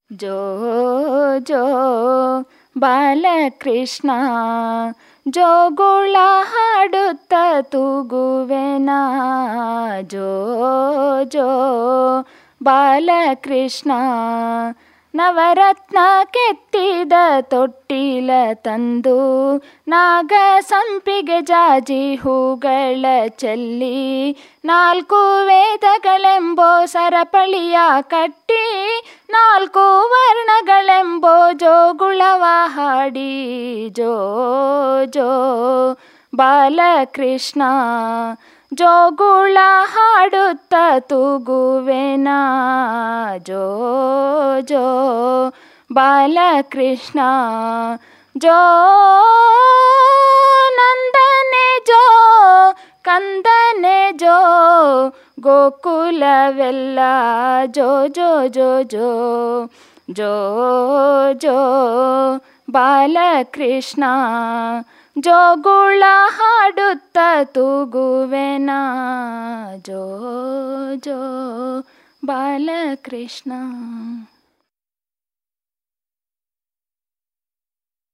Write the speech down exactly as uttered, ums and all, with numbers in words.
ಜೋ ಜೋ ಬಾಲಕೃಷ್ಣ ಜೋಗುಳ ಹಾಡುತ್ತ ತೂಗುವೆನ. ಜೋ ಜೋ ಬಾಲಕೃಷ್ಣ ನವರತ್ನ ಕೆತ್ತಿದ ತೊಟ್ಟಿಲ ತಂದು ನಾಗ ಸಂಪಿಗೆ ಜಾಜಿ ಹೂಗಳ ಚೆಲ್ಲಿ ನಾಲ್ಕು ವೇದಗಳೆಂಬೋ ಸರಪಳಿಯ ಕಟ್ಟಿ ನಾಲ್ಕು ವರ್ಣಗಳೆಂಬೋ ಜೋಗುಳವ ಹಾಡಿ. ಜೋ ಜೋ ಬಾಲಕೃಷ್ಣ ಜೋಗುಳ ಹಾಡುತ್ತ ತೂಗುವೆನ. ಜೋ ಜೋ ಬಾಲಕೃಷ್ಣ ಜೋ ನಂದನೆ ಜೋ ಕಂದನೆ ಜೋ ಗೋಕುಲವೆಲ್ಲ ಜೋ ಜೋ ಜೋ ಜೋ ಜೋ ಜೋ ಬಾಲಕೃಷ್ಣ ಜೋಗುಳ ಹಾಡುತ್ತ ತೂಗುವೆನ. ಜೋ ಜೋ ಬಾಲಕೃಷ್ಣ.